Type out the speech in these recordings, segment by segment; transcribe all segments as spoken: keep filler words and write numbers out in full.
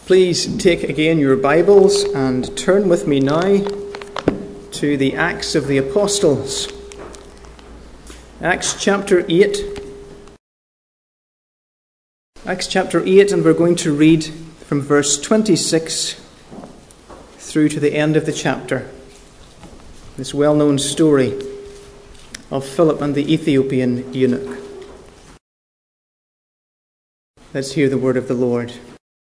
Please take again your Bibles and turn with me now to the Acts of the Apostles. Acts chapter eight. Acts chapter eight, and we're going to read from verse twenty-six through to the end of the chapter. This well-known story of Philip and the Ethiopian eunuch. Let's hear the word of the Lord.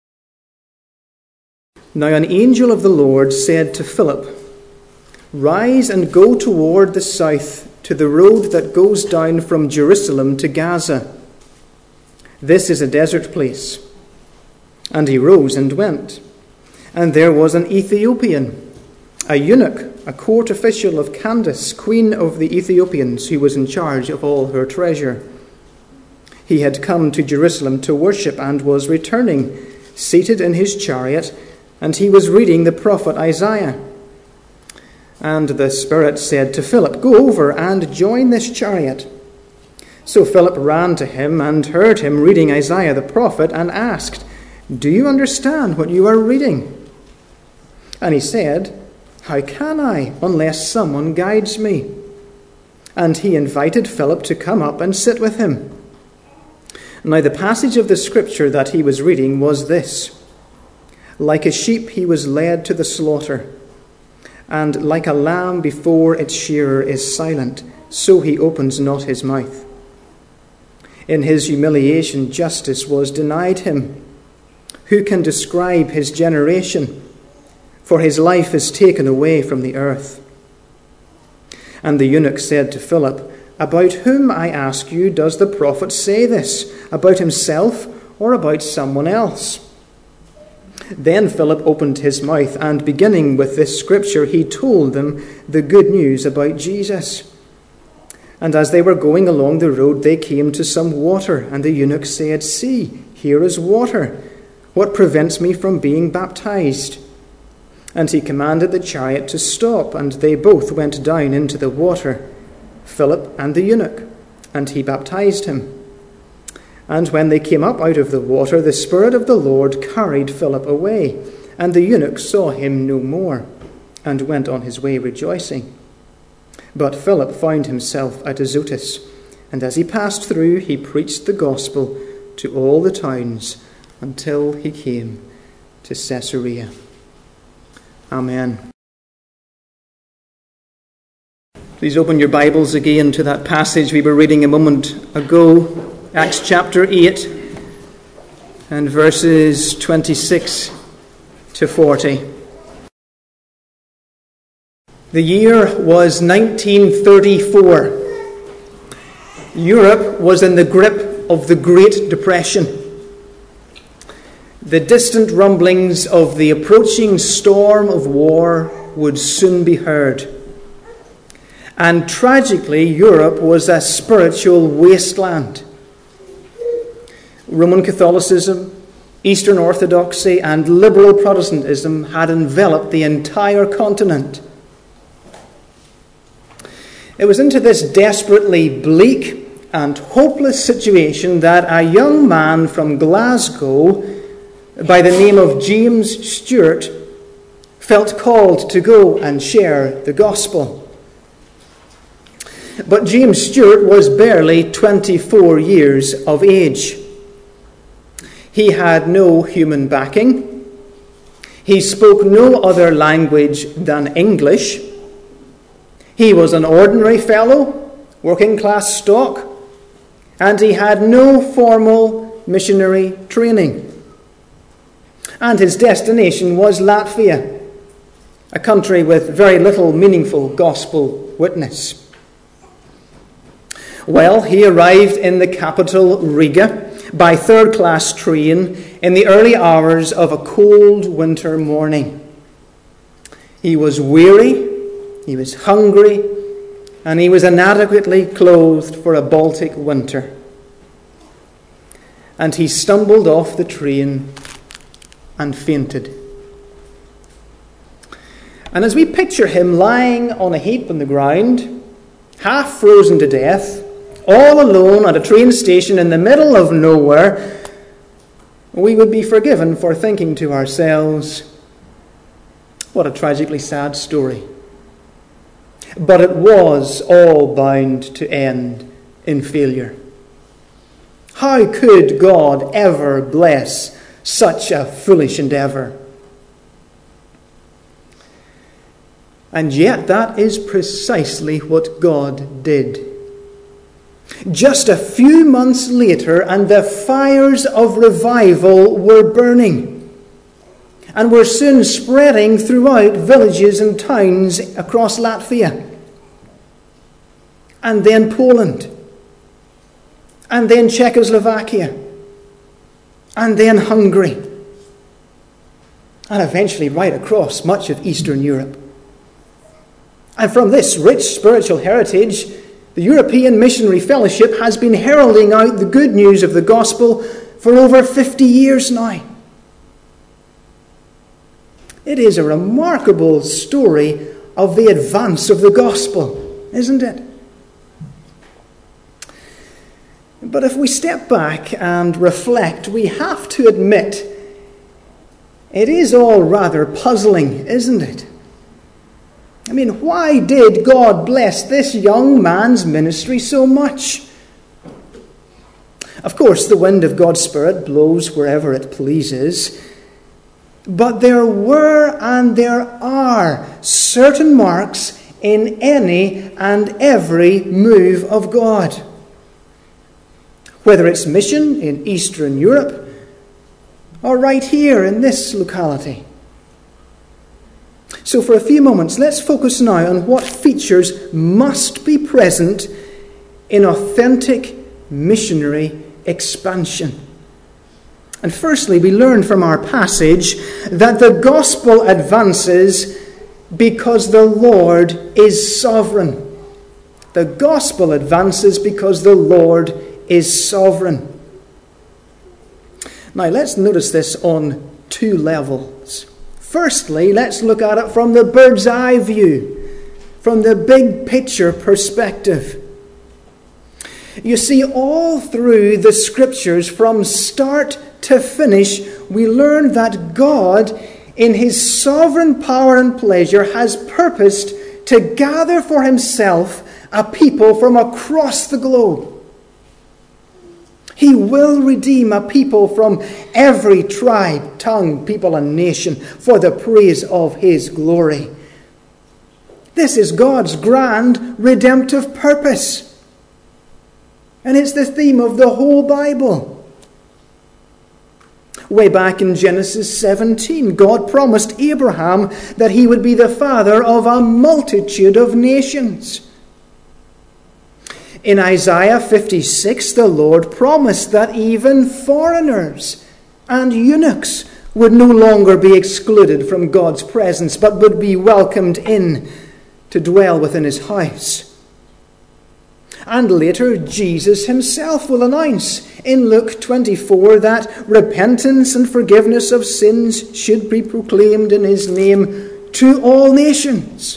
Now an angel of the Lord said to Philip, "Rise and go toward the south to the road that goes down from Jerusalem to Gaza. This is a desert place." And he rose and went. And there was an Ethiopian, a eunuch, a court official of Candace, queen of the Ethiopians, who was in charge of all her treasure. He had come to Jerusalem to worship and was returning, seated in his chariot, and he was reading the prophet Isaiah. And the Spirit said to Philip, "Go over and join this chariot." So Philip ran to him and heard him reading Isaiah the prophet and asked, "Do you understand what you are reading?" And he said, "How can I, unless someone guides me?" And he invited Philip to come up and sit with him. Now the passage of the scripture that he was reading was this: "Like a sheep he was led to the slaughter, and like a lamb before its shearer is silent, so he opens not his mouth. In his humiliation justice was denied him. Who can describe his generation? For his life is taken away from the earth." And the eunuch said to Philip, "About whom, I ask you, does the prophet say this? About himself or about someone else?" Then Philip opened his mouth, and beginning with this scripture, he told them the good news about Jesus. And as they were going along the road, they came to some water, and the eunuch said, "See, here is water. What prevents me from being baptized?" And he commanded the chariot to stop, and they both went down into the water, Philip and the eunuch, and he baptized him. And when they came up out of the water, the Spirit of the Lord carried Philip away, and the eunuch saw him no more, and went on his way rejoicing. But Philip found himself at Azotus, and as he passed through, he preached the gospel to all the towns until he came to Caesarea. Amen. Please open your Bibles again to that passage we were reading a moment ago, Acts chapter eight, and verses twenty-six to forty. The year was nineteen thirty-four. Europe was in the grip of the Great Depression. The distant rumblings of the approaching storm of war would soon be heard. And tragically, Europe was a spiritual wasteland. Roman Catholicism, Eastern Orthodoxy, and liberal Protestantism had enveloped the entire continent. It was into this desperately bleak and hopeless situation that a young man from Glasgow by the name of James Stewart felt called to go and share the gospel. But James Stewart was barely twenty-four years of age. He had no human backing. He spoke no other language than English. He was an ordinary fellow, working class stock, and he had no formal missionary training. And his destination was Latvia, a country with very little meaningful gospel witness. Well, he arrived in the capital, Riga, by third-class train in the early hours of a cold winter morning. He was weary, he was hungry, and he was inadequately clothed for a Baltic winter. And he stumbled off the train and fainted. And as we picture him lying on a heap on the ground, half frozen to death, all alone at a train station in the middle of nowhere, we would be forgiven for thinking to ourselves, what a tragically sad story. But it was all bound to end in failure. How could God ever bless such a foolish endeavour? And yet that is precisely what God did. Just a few months later, and the fires of revival were burning, and were soon spreading throughout villages and towns across Latvia, and then Poland, and then Czechoslovakia, and then Hungary, and eventually right across much of Eastern Europe. And from this rich spiritual heritage, the European Missionary Fellowship has been heralding out the good news of the gospel for over fifty years now. It is a remarkable story of the advance of the gospel, isn't it? But if we step back and reflect, we have to admit it is all rather puzzling, isn't it? I mean, why did God bless this young man's ministry so much? Of course, the wind of God's Spirit blows wherever it pleases. But there were and there are certain marks in any and every move of God. Whether it's mission in Eastern Europe or right here in this locality. So for a few moments, let's focus now on what features must be present in authentic missionary expansion. And firstly, we learn from our passage that the gospel advances because the Lord is sovereign. The gospel advances because the Lord is sovereign. Now, let's notice this on two levels. Firstly, let's look at it from the bird's eye view, from the big picture perspective. You see, all through the Scriptures, from start to finish, we learn that God, in his sovereign power and pleasure, has purposed to gather for himself a people from across the globe. He will redeem a people from every tribe, tongue, people, and nation for the praise of his glory. This is God's grand redemptive purpose. And it's the theme of the whole Bible. Way back in Genesis seventeen, God promised Abraham that he would be the father of a multitude of nations. In Isaiah fifty-six, the Lord promised that even foreigners and eunuchs would no longer be excluded from God's presence, but would be welcomed in to dwell within his house. And later, Jesus himself will announce in Luke twenty-four that repentance and forgiveness of sins should be proclaimed in his name to all nations.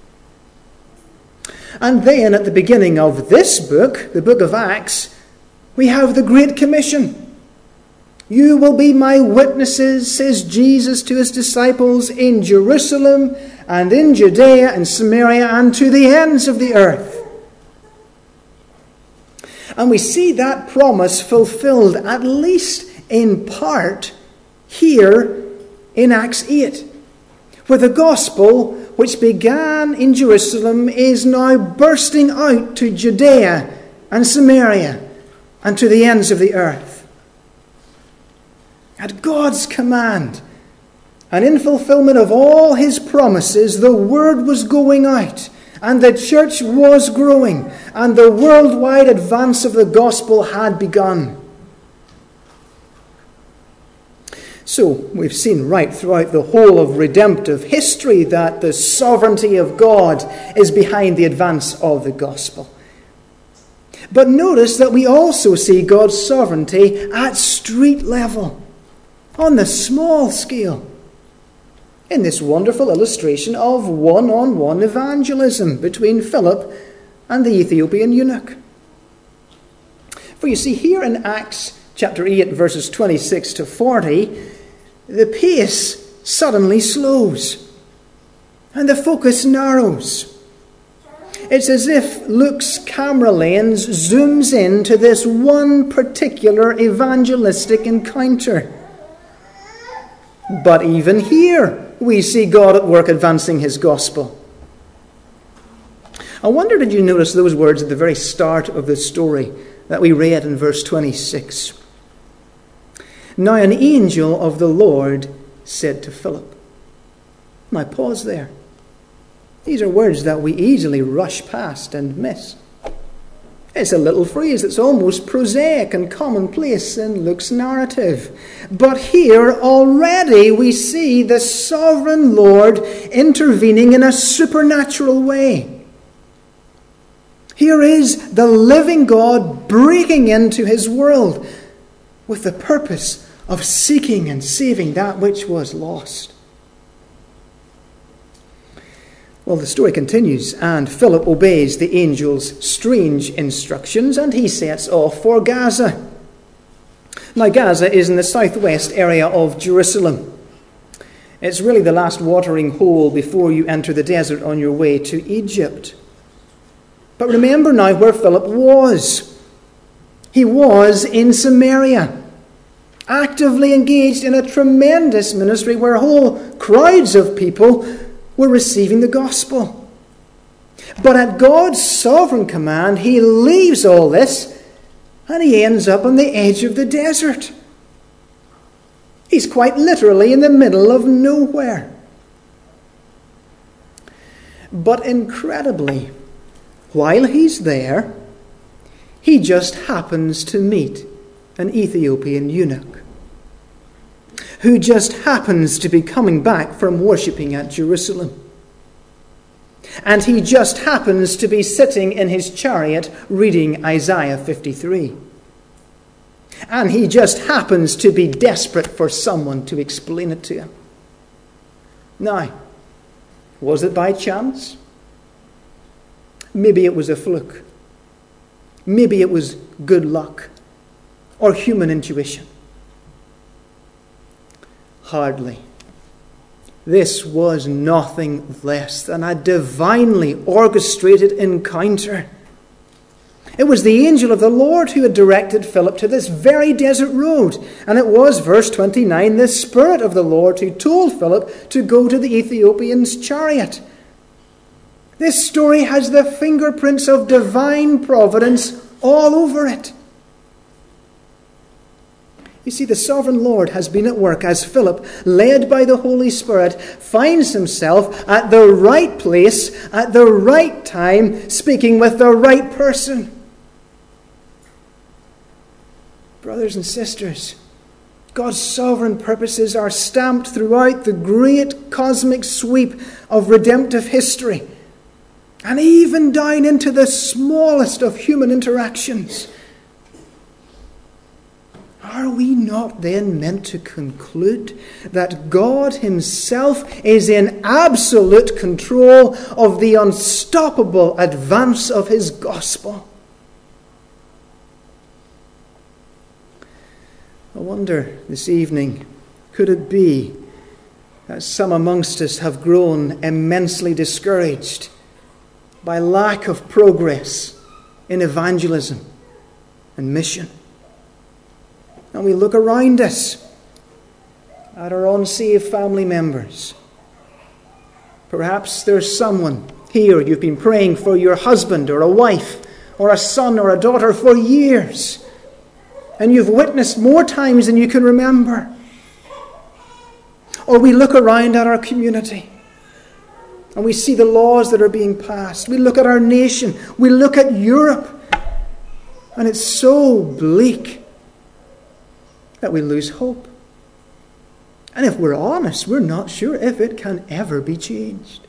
And then at the beginning of this book, the book of Acts, we have the Great Commission. You will be my witnesses, says Jesus to his disciples, in Jerusalem and in Judea and Samaria and to the ends of the earth. And we see that promise fulfilled, at least in part, here in Acts eight, where the gospel, which began in Jerusalem, is now bursting out to Judea and Samaria and to the ends of the earth. At God's command, and in fulfillment of all his promises, the word was going out, and the church was growing, and the worldwide advance of the gospel had begun. So, we've seen right throughout the whole of redemptive history that the sovereignty of God is behind the advance of the gospel. But notice that we also see God's sovereignty at street level, on the small scale, in this wonderful illustration of one-on-one evangelism between Philip and the Ethiopian eunuch. For you see, here in Acts chapter eight, verses twenty-six to forty, the pace suddenly slows and the focus narrows. It's as if Luke's camera lens zooms in to this one particular evangelistic encounter. But even here, we see God at work advancing his gospel. I wonder, did you notice those words at the very start of the story that we read in verse twenty-six? Now an angel of the Lord said to Philip. Now pause there. These are words that we easily rush past and miss. It's a little phrase that's almost prosaic and commonplace in Luke's narrative. But here already we see the sovereign Lord intervening in a supernatural way. Here is the living God breaking into his world with the purpose of seeking and saving that which was lost. Well, the story continues, and Philip obeys the angel's strange instructions, and he sets off for Gaza. Now, Gaza is in the southwest area of Jerusalem. It's really the last watering hole before you enter the desert on your way to Egypt. But remember now where Philip was. He was in Samaria, actively engaged in a tremendous ministry where whole crowds of people were receiving the gospel. But at God's sovereign command, he leaves all this and he ends up on the edge of the desert. He's quite literally in the middle of nowhere. But incredibly, while he's there, he just happens to meet an Ethiopian eunuch who just happens to be coming back from worshipping at Jerusalem. And he just happens to be sitting in his chariot reading Isaiah fifty-three. And he just happens to be desperate for someone to explain it to him. Now, was it by chance? Maybe it was a fluke. Maybe it was good luck or human intuition. Hardly. This was nothing less than a divinely orchestrated encounter. It was the angel of the Lord who had directed Philip to this very desert road. And it was, verse twenty-nine, the Spirit of the Lord who told Philip to go to the Ethiopian's chariot. This story has the fingerprints of divine providence all over it. You see, the sovereign Lord has been at work as Philip, led by the Holy Spirit, finds himself at the right place, at the right time, speaking with the right person. Brothers and sisters, God's sovereign purposes are stamped throughout the great cosmic sweep of redemptive history, and even down into the smallest of human interactions. Are we not then meant to conclude that God himself is in absolute control of the unstoppable advance of his gospel? I wonder this evening, could it be that some amongst us have grown immensely discouraged by lack of progress in evangelism and mission? And we look around us at our unsaved family members. Perhaps there's someone here, you've been praying for your husband or a wife or a son or a daughter for years, and you've witnessed more times than you can remember. Or we look around at our community and we see the laws that are being passed. We look at our nation. We look at Europe. And it's so bleak that we lose hope. And if we're honest, we're not sure if it can ever be changed.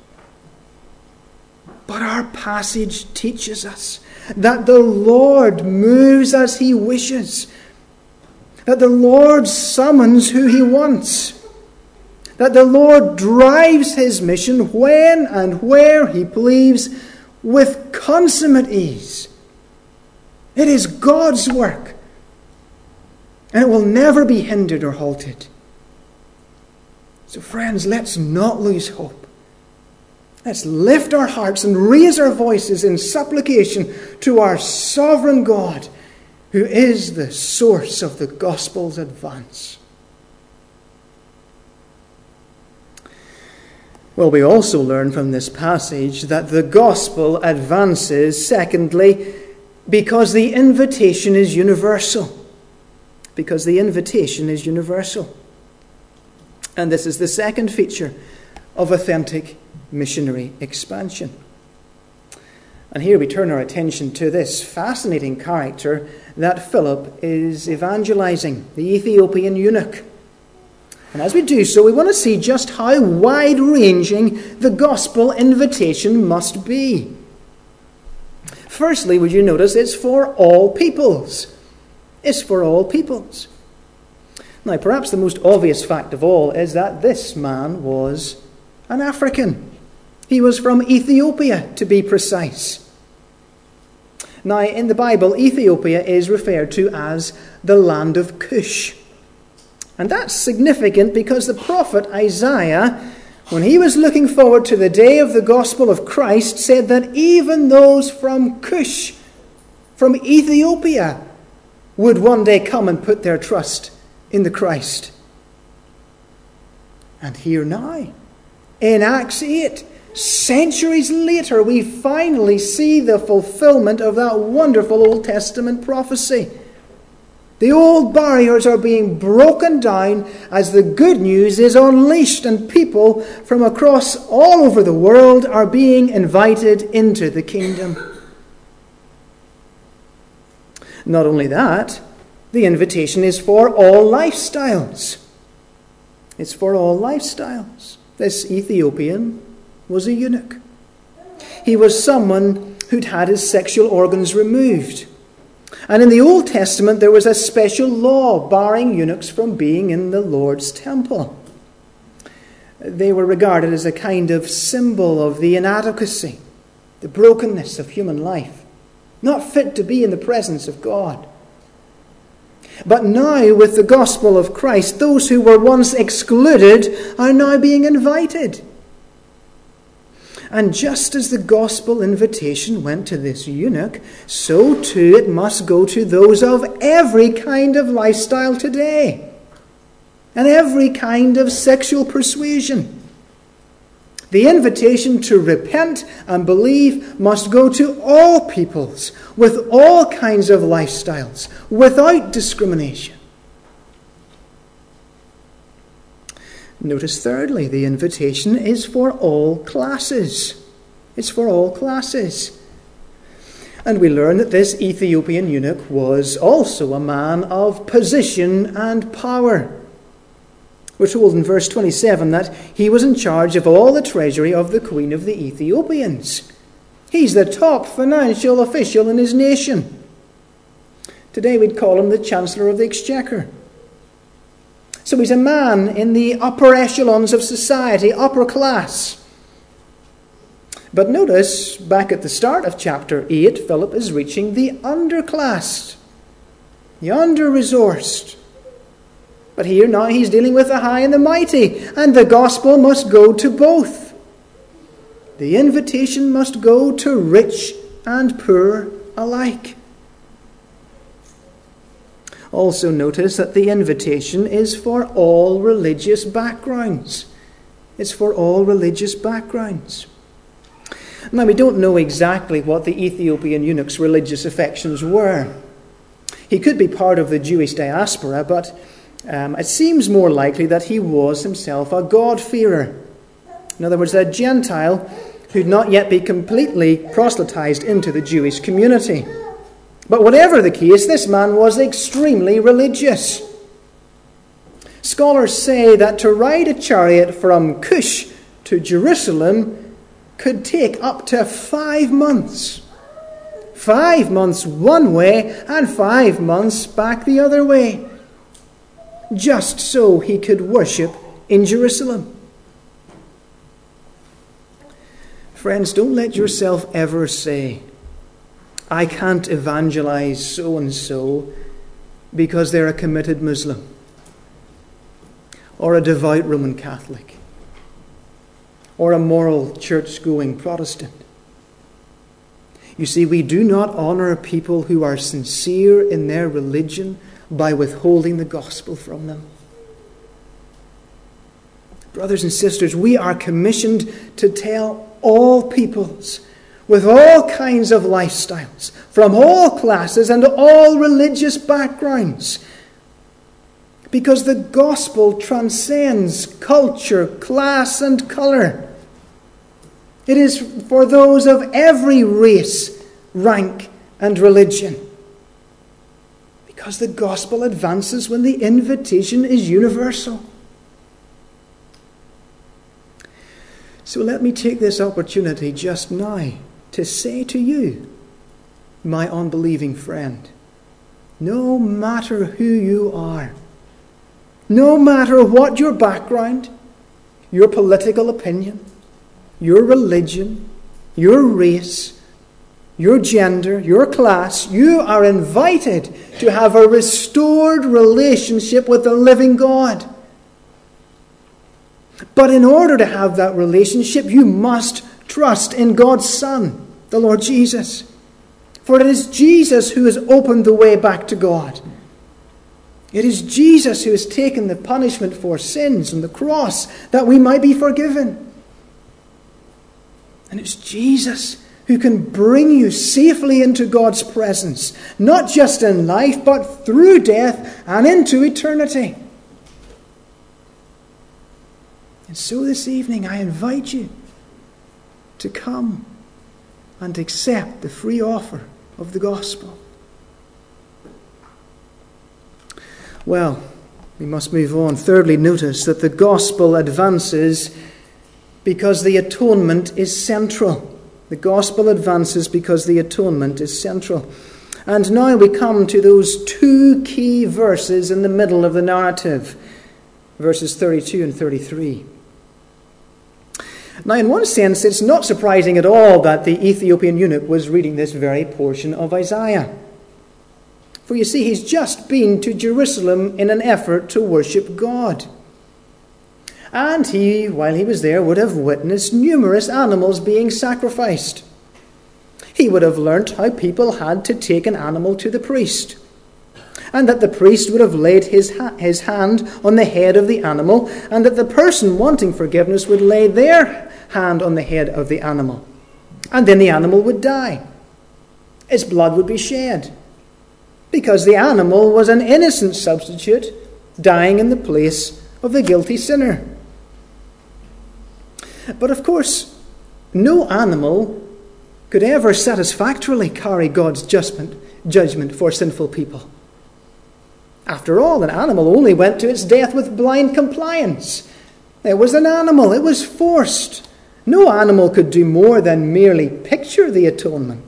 But our passage teaches us that the Lord moves as he wishes, that the Lord summons who he wants, that the Lord drives his mission when and where he pleases with consummate ease. It is God's work. And it will never be hindered or halted. So friends, let's not lose hope. Let's lift our hearts and raise our voices in supplication to our sovereign God, who is the source of the gospel's advance. Well, we also learn from this passage that the gospel advances, secondly, because the invitation is universal. Because the invitation is universal. And this is the second feature of authentic missionary expansion. And here we turn our attention to this fascinating character that Philip is evangelizing, the Ethiopian eunuch. And as we do so, we want to see just how wide-ranging the gospel invitation must be. Firstly, would you notice it's for all peoples. It's for all peoples. Now, perhaps the most obvious fact of all is that this man was an African. He was from Ethiopia, to be precise. Now, in the Bible, Ethiopia is referred to as the land of Cush. And that's significant because the prophet Isaiah, when he was looking forward to the day of the gospel of Christ, said that even those from Cush, from Ethiopia, would one day come and put their trust in the Christ. And here now, in Acts eight, centuries later, we finally see the fulfillment of that wonderful Old Testament prophecy. The old barriers are being broken down as the good news is unleashed, and people from across all over the world are being invited into the kingdom. Not only that, the invitation is for all lifestyles. It's for all lifestyles. This Ethiopian was a eunuch. He was someone who'd had his sexual organs removed. And in the Old Testament, there was a special law barring eunuchs from being in the Lord's temple. They were regarded as a kind of symbol of the inadequacy, the brokenness of human life, not fit to be in the presence of God. But now, with the gospel of Christ, those who were once excluded are now being invited. And just as the gospel invitation went to this eunuch, so too it must go to those of every kind of lifestyle today, and every kind of sexual persuasion. The invitation to repent and believe must go to all peoples, with all kinds of lifestyles, without discrimination. Notice thirdly, the invitation is for all classes. It's for all classes. And we learn that this Ethiopian eunuch was also a man of position and power. We're told in verse twenty-seven that he was in charge of all the treasury of the Queen of the Ethiopians. He's the top financial official in his nation. Today we'd call him the Chancellor of the Exchequer. So he's a man in the upper echelons of society, upper class. But notice, back at the start of chapter eight, Philip is reaching the underclass, the under-resourced. But here now he's dealing with the high and the mighty, and the gospel must go to both. The invitation must go to rich and poor alike. Also notice that the invitation is for all religious backgrounds. It's for all religious backgrounds. Now, we don't know exactly what the Ethiopian eunuch's religious affections were. He could be part of the Jewish diaspora, but um, it seems more likely that he was himself a God-fearer. In other words, a Gentile who'd not yet be completely proselytized into the Jewish community. But whatever the case, this man was extremely religious. Scholars say that to ride a chariot from Cush to Jerusalem could take up to five months. Five months one way and five months back the other way. Just so he could worship in Jerusalem. Friends, don't let yourself ever say, I can't evangelize so-and-so because they're a committed Muslim or a devout Roman Catholic or a moral church-going Protestant. You see, we do not honor people who are sincere in their religion by withholding the gospel from them. Brothers and sisters, we are commissioned to tell all peoples with all kinds of lifestyles, from all classes and all religious backgrounds, because the gospel transcends culture, class, and colour. It is for those of every race, rank, and religion, because the gospel advances when the invitation is universal. So let me take this opportunity just now to say to you, my unbelieving friend, no matter who you are, no matter what your background, your political opinion, your religion, your race, your gender, your class, you are invited to have a restored relationship with the living God. But in order to have that relationship, you must trust in God's Son, the Lord Jesus. For it is Jesus who has opened the way back to God. It is Jesus who has taken the punishment for sins on the cross that we might be forgiven. And it's Jesus who can bring you safely into God's presence, not just in life, but through death and into eternity. And so this evening I invite you to come and accept the free offer of the gospel. Well, we must move on. Thirdly, notice that the gospel advances because the atonement is central. The gospel advances because the atonement is central. And now we come to those two key verses in the middle of the narrative, verses thirty-two and thirty-three. Now, in one sense, it's not surprising at all that the Ethiopian eunuch was reading this very portion of Isaiah. For you see, he's just been to Jerusalem in an effort to worship God. And he, while he was there, would have witnessed numerous animals being sacrificed. He would have learnt how people had to take an animal to the priest, and that the priest would have laid his, ha- his hand on the head of the animal, and that the person wanting forgiveness would lay their hand on the head of the animal. And then the animal would die. Its blood would be shed, because the animal was an innocent substitute dying in the place of the guilty sinner. But of course, no animal could ever satisfactorily carry God's judgment, judgment for sinful people. After all, an animal only went to its death with blind compliance. It was an animal. It was forced. No animal could do more than merely picture the atonement.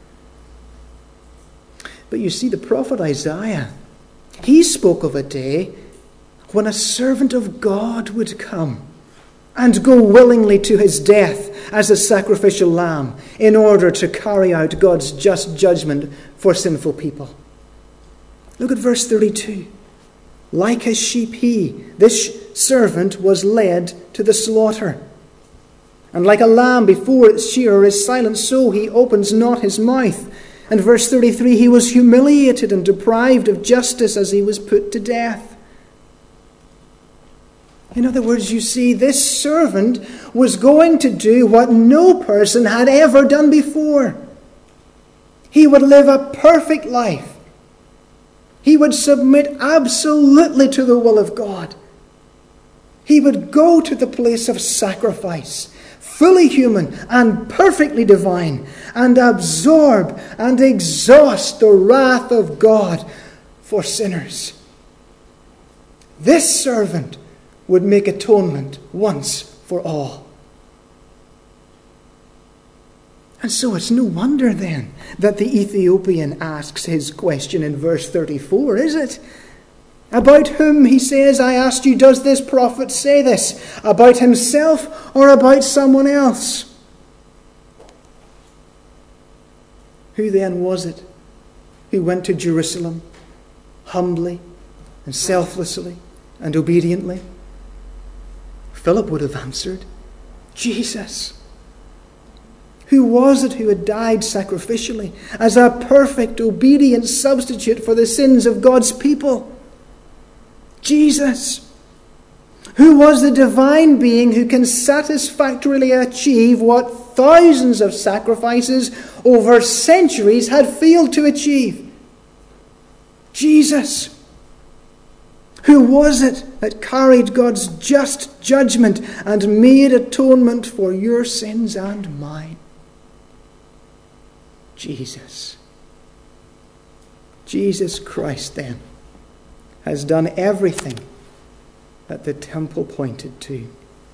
But you see, the prophet Isaiah, he spoke of a day when a servant of God would come and go willingly to his death as a sacrificial lamb in order to carry out God's just judgment for sinful people. Look at verse thirty-two. Like a sheep he, this servant, was led to the slaughter. And like a lamb before its shearer is silent, so he opens not his mouth. And verse thirty-three, he was humiliated and deprived of justice as he was put to death. In other words, you see, this servant was going to do what no person had ever done before. He would live a perfect life. He would submit absolutely to the will of God. He would go to the place of sacrifice, fully human and perfectly divine, and absorb and exhaust the wrath of God for sinners. This servant would make atonement once for all. And so it's no wonder then that the Ethiopian asks his question in verse thirty-four, is it? About whom, he says, I asked you, does this prophet say this? About himself or about someone else? Who then was it who went to Jerusalem? humbly and selflessly and obediently? Philip would have answered, Jesus. Who was it who had died sacrificially as a perfect, obedient substitute for the sins of God's people? Jesus. Who was the divine being who can satisfactorily achieve what thousands of sacrifices over centuries had failed to achieve? Jesus. Who was it that carried God's just judgment and made atonement for your sins and mine? Jesus. Jesus Christ, then, has done everything that the temple pointed to.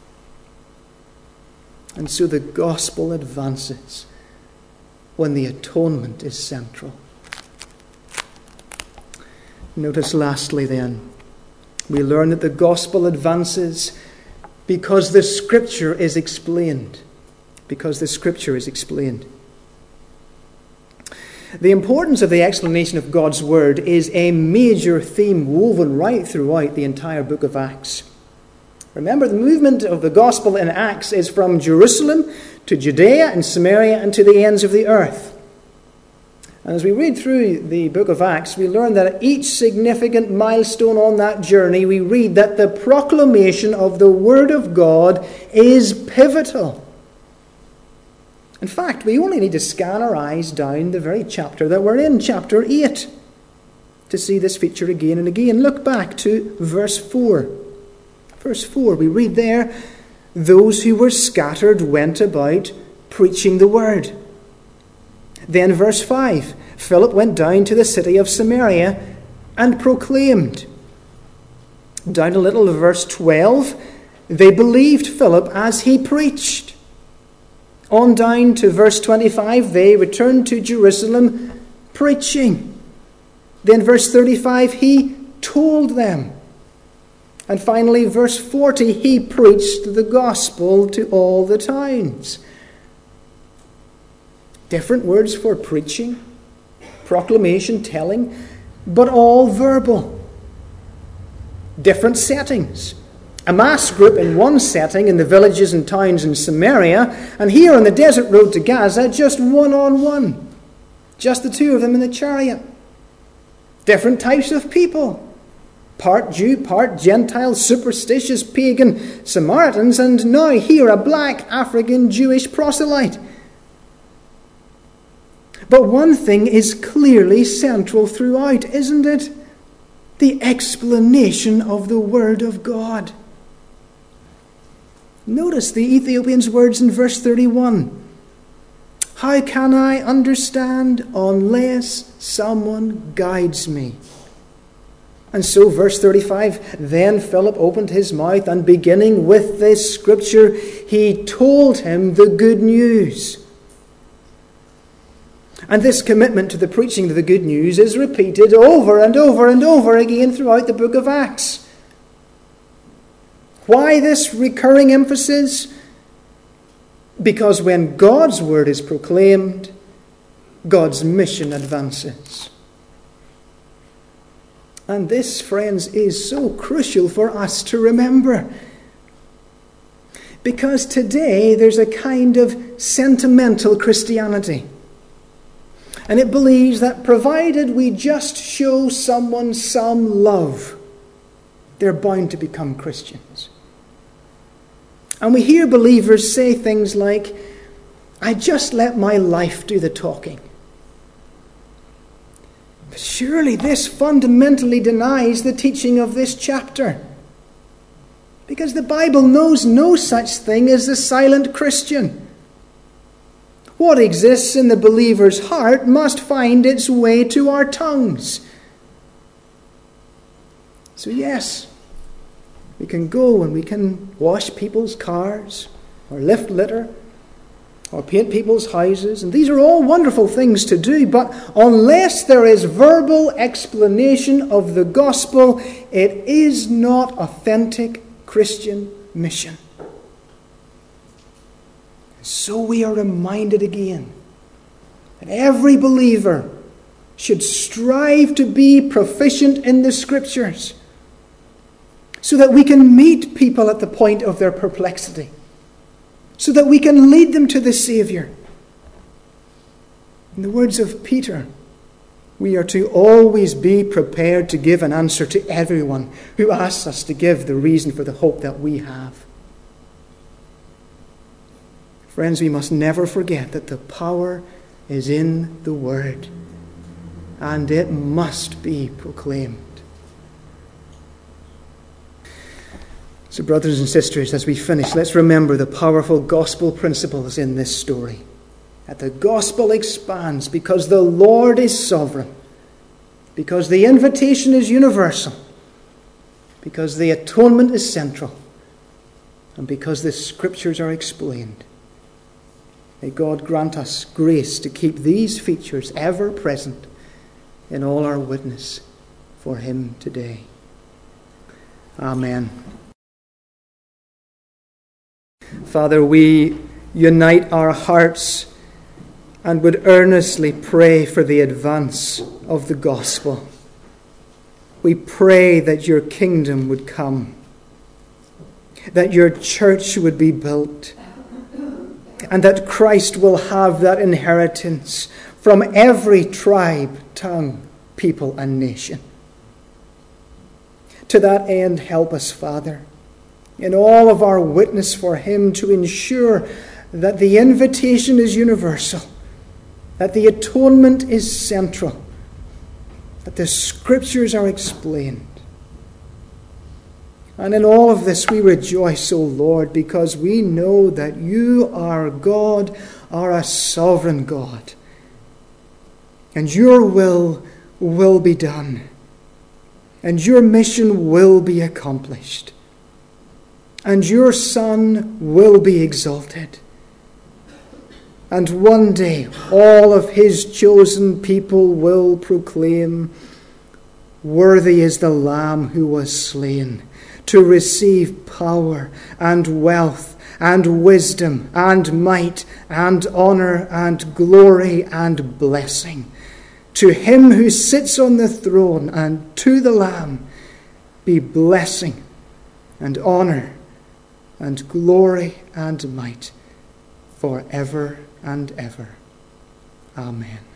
And so the gospel advances when the atonement is central. Notice lastly, then, we learn that the gospel advances because the Scripture is explained. Because the Scripture is explained. The importance of the explanation of God's Word is a major theme woven right throughout the entire book of Acts. Remember, the movement of the gospel in Acts is from Jerusalem to Judea and Samaria and to the ends of the earth. And as we read through the book of Acts, we learn that at each significant milestone on that journey, we read that the proclamation of the Word of God is pivotal. In fact, we only need to scan our eyes down the very chapter that we're in, chapter eight, to see this feature again and again. Look back to verse four. Verse four, we read there, those who were scattered went about preaching the word. Then verse five, Philip went down to the city of Samaria and proclaimed. Down a little, verse twelve, they believed Philip as he preached. On down to verse twenty-five, they returned to Jerusalem preaching. Then verse thirty-five, he told them. And finally, verse forty, he preached the gospel to all the towns. Different words for preaching, proclamation, telling, but all verbal. Different settings. A mass group in one setting in the villages and towns in Samaria, and here on the desert road to Gaza, just one-on-one. Just the two of them in the chariot. Different types of people. Part Jew, part Gentile, superstitious, pagan Samaritans, and now here a black African Jewish proselyte. But one thing is clearly central throughout, isn't it? The explanation of the Word of God. Notice the Ethiopian's words in verse thirty-one. How can I understand unless someone guides me? And so verse thirty-five, then Philip opened his mouth, and beginning with this scripture, he told him the good news. And this commitment to the preaching of the good news is repeated over and over and over again throughout the book of Acts. Why this recurring emphasis? Because when God's word is proclaimed, God's mission advances. And this, friends, is so crucial for us to remember. Because today there's a kind of sentimental Christianity. And it believes that provided we just show someone some love, they're bound to become Christians. And we hear believers say things like, I just let my life do the talking. But surely this fundamentally denies the teaching of this chapter. Because the Bible knows no such thing as the silent Christian. What exists in the believer's heart must find its way to our tongues. So yes, we can go and we can wash people's cars, or lift litter, or paint people's houses. And these are all wonderful things to do, but unless there is verbal explanation of the gospel, it is not authentic Christian mission. So we are reminded again that every believer should strive to be proficient in the Scriptures so that we can meet people at the point of their perplexity, so that we can lead them to the Saviour. In the words of Peter, we are to always be prepared to give an answer to everyone who asks us to give the reason for the hope that we have. Friends, we must never forget that the power is in the Word, and it must be proclaimed. So, brothers and sisters, as we finish, let's remember the powerful gospel principles in this story. That the gospel expands because the Lord is sovereign, because the invitation is universal, because the atonement is central, and because the Scriptures are explained. May God grant us grace to keep these features ever present in all our witness for Him today. Amen. Father, we unite our hearts and would earnestly pray for the advance of the gospel. We pray that your kingdom would come, that your church would be built, and that Christ will have that inheritance from every tribe, tongue, people, and nation. To that end, help us, Father, in all of our witness for him, to ensure that the invitation is universal, that the atonement is central, that the Scriptures are explained. And in all of this we rejoice, O Lord, because we know that you, our God, are a sovereign God. And your will will be done. And your mission will be accomplished. And your Son will be exalted. And one day all of his chosen people will proclaim, "Worthy is the Lamb who was slain to receive power and wealth and wisdom and might and honor and glory and blessing. To him who sits on the throne and to the Lamb be blessing and honor and glory and might forever and ever. Amen."